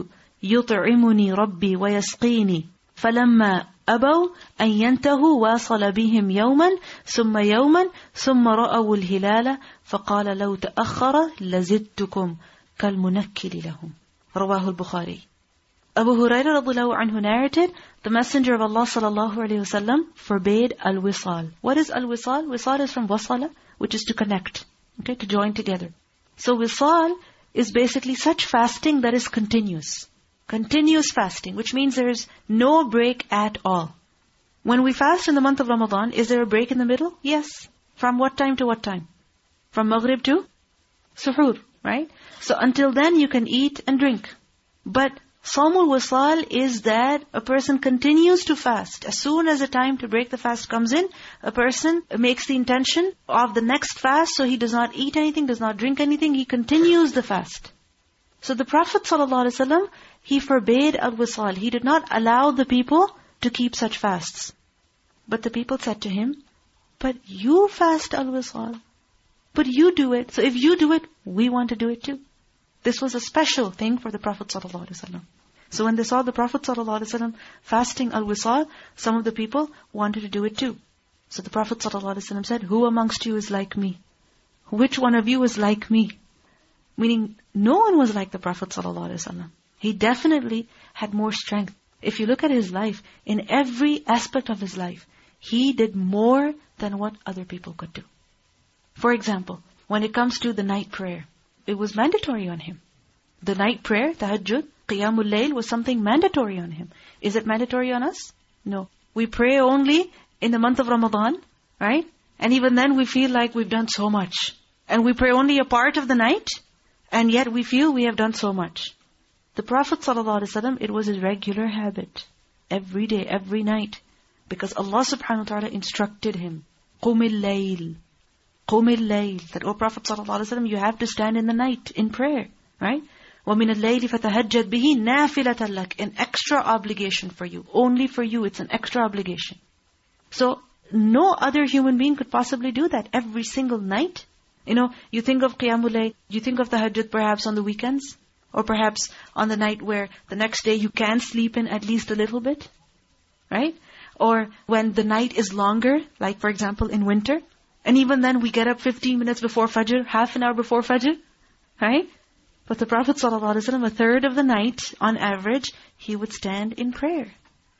[SPEAKER 2] يطعمني ربي ويسقيني فلما أبوا أن ينتهوا واصل بهم يوما ثم يوما ثم رأوا الهلال فقال لو تأخر لزدتكم كالمنكل لهم رواه البخاري. Abu Hurairah radiallahu anhu narrated, the Messenger of Allah sallallahu alayhi wasallam forbade al-wisal. What is al-wisal? Wisal is from wasala, which is to connect, okay, to join together. So wisal is basically such fasting that is continuous. Continuous fasting, which means there is no break at all. When we fast in the month of Ramadan, is there a break in the middle? Yes. From what time to what time? From Maghrib to Suhoor, right? So until then you can eat and drink. But Sawmul Wisal is that a person continues to fast. As soon as the time to break the fast comes in, a person makes the intention of the next fast, so he does not eat anything, does not drink anything, he continues the fast. So the Prophet ﷺ, he forbade al-wisal. He did not allow the people to keep such fasts. But the people said to him, but you fast al-wisal. But you do it. So if you do it, we want to do it too. This was a special thing for the Prophet ﷺ. So when they saw the Prophet ﷺ fasting al-wisal, some of the people wanted to do it too. So the Prophet ﷺ said, who amongst you is like me? Which one of you is like me? Meaning, no one was like the Prophet ﷺ. He definitely had more strength. If you look at his life, in every aspect of his life, he did more than what other people could do. For example, when it comes to the night prayer, it was mandatory on him. The night prayer, tahajjud, qiyamul layl was something mandatory on him. Is it mandatory on us? No. We pray only in the month of Ramadan, right? And even then we feel like we've done so much. And we pray only a part of the night, and yet we feel we have done so much. The Prophet ﷺ, it was his regular habit. Every day, every night. Because Allah subhanahu wa ta'ala instructed him. قُمِ اللَّيْلِ قُمِ اللَّيْلِ That, O Prophet ﷺ, you have to stand in the night in prayer. Right? وَمِنَ اللَّيْلِ فَتَهَجَّدْ بِهِ نَافِلَةً لَكَ An extra obligation for you. Only for you, it's an extra obligation. So, no other human being could possibly do that every single night. You know, you think of Qiyamul Layl, you think of the tahajjud perhaps on the weekends, or perhaps on the night where the next day you can sleep in at least a little bit, right? Or when the night is longer, like for example in winter, and even then we get up fifteen minutes before Fajr, half an hour before Fajr, right? But the Prophet ﷺ, a third of the night, on average, he would stand in prayer.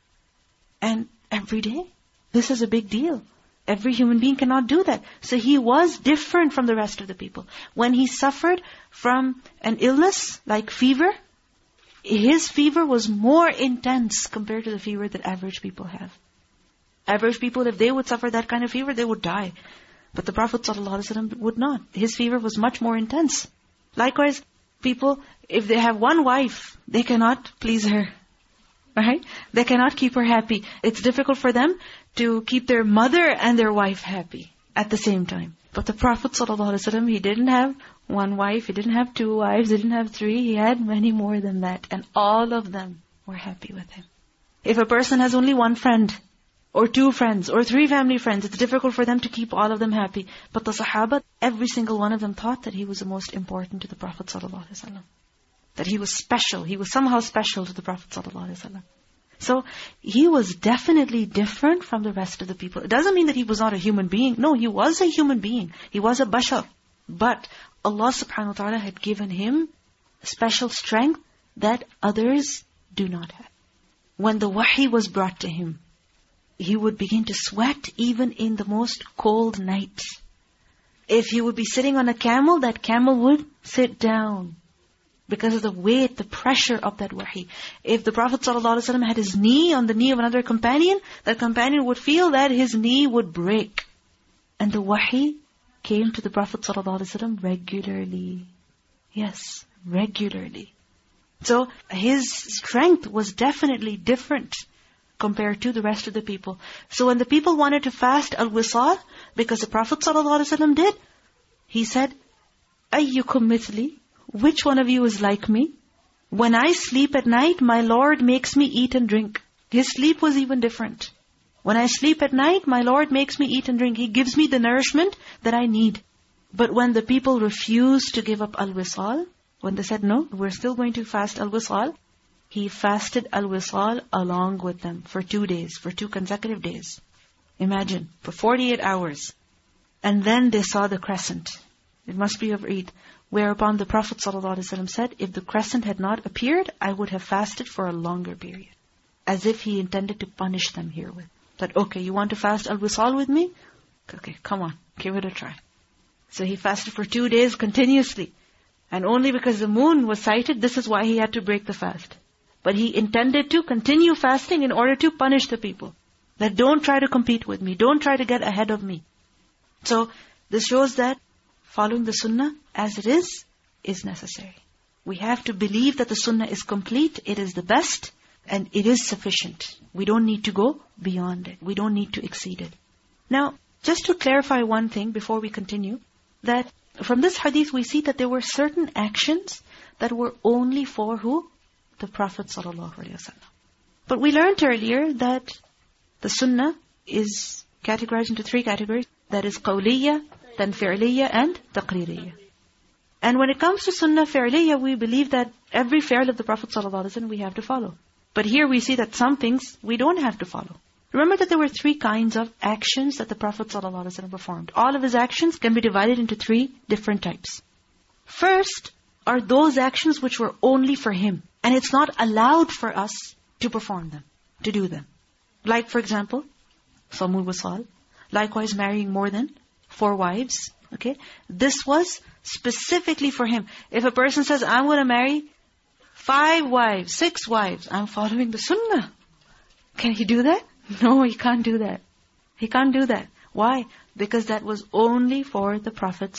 [SPEAKER 2] And every day, this is a big deal. Every human being cannot do that. So he was different from the rest of the people. When he suffered from an illness like fever, his fever was more intense compared to the fever that average people have. Average people, if they would suffer that kind of fever, they would die. But the Prophet ﷺ would not. His fever was much more intense. Likewise, people, if they have one wife, they cannot please her. Right? They cannot keep her happy. It's difficult for them to keep their mother and their wife happy at the same time. But the Prophet ﷺ, he didn't have one wife. He didn't have two wives. He didn't have three. He had many more than that. And all of them were happy with him. If a person has only one friend, or two friends, or three family friends, it's difficult for them to keep all of them happy. But the Sahaba, every single one of them thought that he was the most important to the Prophet ﷺ. That he was special. He was somehow special to the Prophet ﷺ. So, he was definitely different from the rest of the people. It doesn't mean that he was not a human being. No, he was a human being. He was a bashar. But Allah subhanahu wa ta'ala had given him special strength that others do not have. When the wahi was brought to him, he would begin to sweat even in the most cold night. If he would be sitting on a camel, that camel would sit down because of the weight, the pressure of that wahi. If the Prophet ﷺ had his knee on the knee of another companion, that companion would feel that his knee would break. And the wahi came to the Prophet ﷺ regularly. Yes, regularly. So his strength was definitely different compared to the rest of the people. So when the people wanted to fast al-wisal, because the Prophet ﷺ did, he said, أَيُّكُمْ مِثْلِي? Which one of you is like me? When I sleep at night, my Lord makes me eat and drink. His sleep was even different. When I sleep at night, my Lord makes me eat and drink. He gives me the nourishment that I need. But when the people refused to give up al-wisal, when they said, no, we're still going to fast al-wisal, he fasted al-wisal along with them for two days, for two consecutive days. Imagine, for forty-eight hours. And then they saw the crescent. It must be of Eid. Whereupon the Prophet ﷺ said, if the crescent had not appeared, I would have fasted for a longer period. As if he intended to punish them herewith. That, okay, you want to fast al-wisal with me? Okay, come on, give it a try. So he fasted for two days continuously. And only because the moon was sighted, this is why he had to break the fast. But he intended to continue fasting in order to punish the people. That don't try to compete with me. Don't try to get ahead of me. So, this shows that following the sunnah as it is, is necessary. We have to believe that the sunnah is complete, it is the best, and it is sufficient. We don't need to go beyond it. We don't need to exceed it. Now, just to clarify one thing before we continue, that from this hadith we see that there were certain actions that were only for who? The Prophet ﷺ. But we learned earlier that the sunnah is categorized into three categories. That is qawliya, then fi'liya, and taqririya. And when it comes to sunnah fi'liya, we believe that every fi'l of the Prophet ﷺ we have to follow. But here we see that some things we don't have to follow. Remember that there were three kinds of actions that the Prophet ﷺ performed. All of his actions can be divided into three different types. First are those actions which were only for him. And it's not allowed for us to perform them, to do them. Like, for example, Samul Wasal. Likewise, marrying more than four wives. Okay, this was specifically for him. If a person says, I'm going to marry five wives, six wives, I'm following the sunnah. Can he do that? No, he can't do that. He can't do that. Why? Because that was only for the Prophet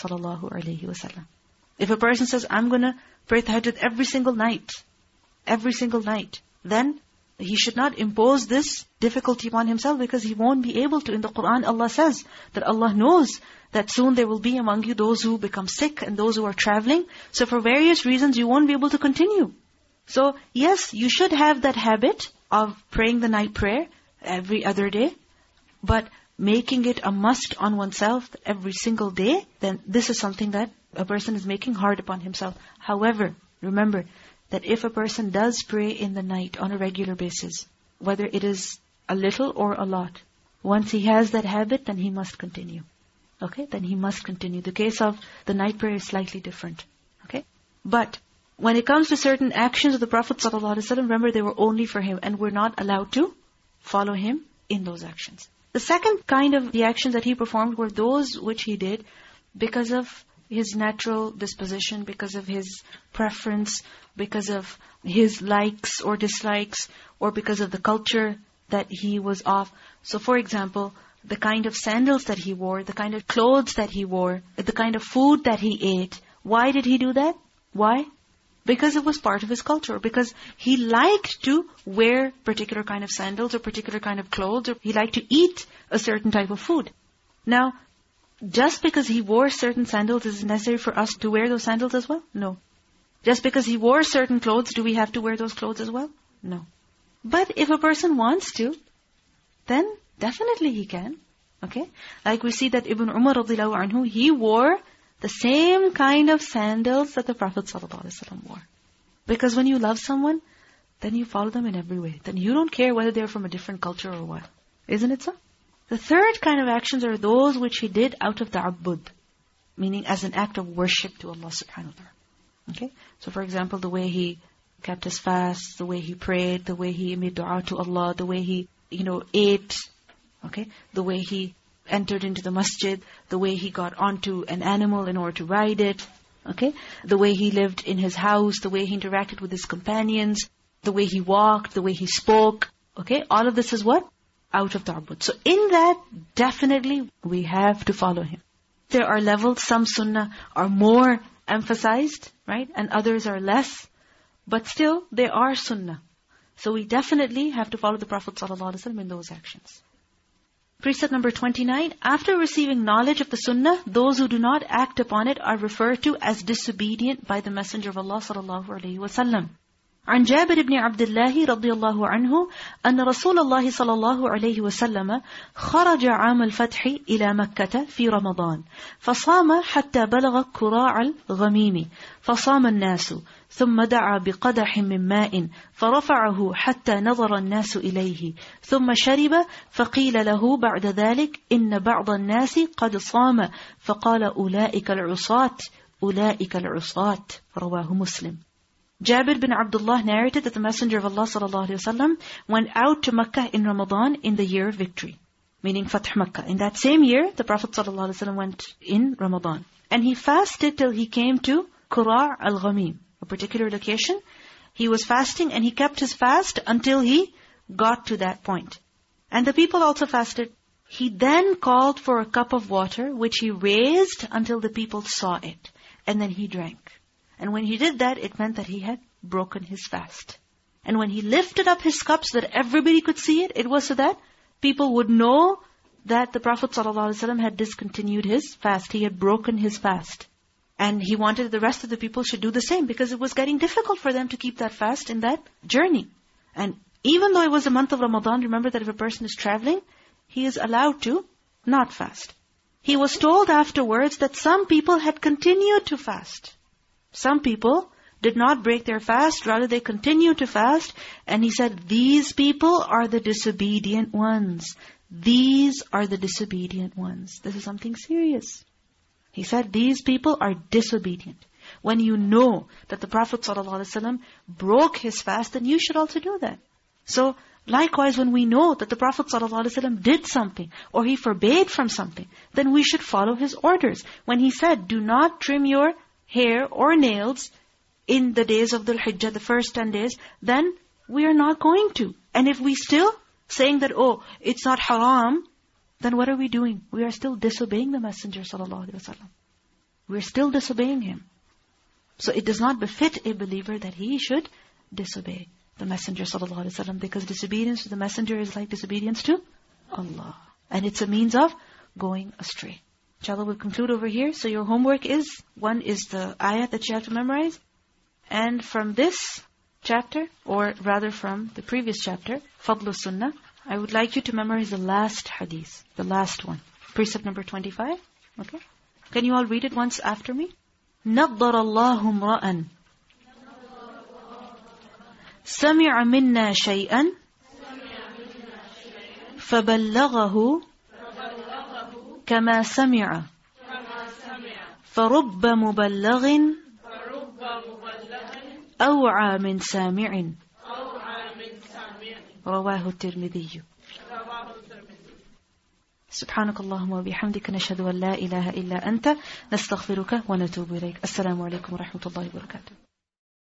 [SPEAKER 2] ﷺ. If a person says, I'm going to pray tahajjud every single night, every single night, then he should not impose this difficulty upon himself because he won't be able to. In the Qur'an, Allah says that Allah knows that soon there will be among you those who become sick and those who are traveling. So for various reasons, you won't be able to continue. So yes, you should have that habit of praying the night prayer every other day. But making it a must on oneself every single day, then this is something that a person is making hard upon himself. However, remember that if a person does pray in the night on a regular basis, whether it is a little or a lot, once he has that habit, then he must continue. Okay? Then he must continue. The case of the night prayer is slightly different. Okay? But when it comes to certain actions of the Prophet ﷺ, remember they were only for him and we're not allowed to follow him in those actions. The second kind of the actions that he performed were those which he did because of his natural disposition, because of his preference, because of his likes or dislikes, or because of the culture that he was of. So for example, the kind of sandals that he wore, the kind of clothes that he wore, the kind of food that he ate. Why did he do that? Why? Because it was part of his culture. Because he liked to wear particular kind of sandals or particular kind of clothes, or he liked to eat a certain type of food. Now, just because he wore certain sandals, is it necessary for us to wear those sandals as well? No. Just because he wore certain clothes, do we have to wear those clothes as well? No. But if a person wants to, then definitely he can. Okay? Like we see that Ibn Umar radiallahu anhu, he wore the same kind of sandals that the Prophet ﷺ wore. Because when you love someone, then you follow them in every way. Then you don't care whether they're from a different culture or what. Isn't it so? The third kind of actions are those which he did out of ta'abbud, meaning as an act of worship to Allah subhanahu wa ta'ala. Okay? So for example, the way he kept his fast, the way he prayed, the way he made dua to Allah, the way he, you know, ate, okay? The way he entered into the masjid, the way he got onto an animal in order to ride it, okay? The way he lived in his house, the way he interacted with his companions, the way he walked, the way he spoke, okay? All of this is what? Out of ta'abbud. So in that, definitely we have to follow him. There are levels, some sunnah are more emphasized, right? And others are less. But still, they are sunnah. So we definitely have to follow the Prophet ﷺ in those actions. Precept number twenty-nine. After receiving knowledge of the sunnah, those who do not act upon it are referred to as disobedient by the Messenger of Allah sallallahu alaihi wasallam. عن جابر بن عبد الله رضي الله عنه أن رسول الله صلى الله عليه وسلم خرج عام الفتح إلى مكة في رمضان فصام حتى بلغ كراع الغميم فصام الناس ثم دعا بقدح من ماء فرفعه حتى نظر الناس إليه ثم شرب فقيل له بعد ذلك إن بعض الناس قد صام فقال أولئك العصاة أولئك العصاة رواه مسلم. Jabir bin Abdullah narrated that the Messenger of Allah sallallahu alaihi wasallam went out to Makkah in Ramadan in the year of victory, meaning Fath Makkah. In that same year, the Prophet sallallahu alaihi wasallam went in Ramadan. And he fasted till he came to Qura' al-Ghamim, a particular location. He was fasting and he kept his fast until he got to that point. And the people also fasted. He then called for a cup of water, which he raised until the people saw it. And then he drank. And when he did that, it meant that he had broken his fast. And when he lifted up his cup so that everybody could see it, it was so that people would know that the Prophet ﷺ had discontinued his fast. He had broken his fast. And he wanted that the rest of the people should do the same, because it was getting difficult for them to keep that fast in that journey. And even though it was the month of Ramadan, remember that if a person is traveling, he is allowed to not fast. He was told afterwards that some people had continued to fast. Some people did not break their fast, rather they continued to fast. And he said, these people are the disobedient ones. These are the disobedient ones. This is something serious. He said, these people are disobedient. When you know that the Prophet ﷺ broke his fast, then you should also do that. So, likewise, when we know that the Prophet ﷺ did something, or he forbade from something, then we should follow his orders. When he said, do not trim your hair or nails in the days of Dhul Hijjah, the first ten days, then we are not going to. And if we still saying that, oh, it's not haram, then what are we doing? We are still disobeying the Messenger sallallahu alaihi wasallam. We are still disobeying him. So it does not befit a believer that he should disobey the Messenger sallallahu alaihi wasallam, because disobedience to the Messenger is like disobedience to Allah. And it's a means of going astray. Inshallah, we'll conclude over here. So your homework is, one is the ayat that you have to memorize. And from this chapter, or rather from the previous chapter, Fadlu Sunnah, I would like you to memorize the last hadith, the last one. Precept number twenty-five. Okay? Can you all read it once after me? نَضَّرَ اللَّهُ امْرَأً سَمِعَ مِنَّا شَيْئًا فَبَلَّغَهُ كما سمع فرب مبلغ أوعى من سامع رواه الترمذي. سبحانك اللهم وبحمدك نشهد أن لا إله إلا أنت نستغفرك ونتوب إليك. السلام عليكم ورحمة الله وبركاته.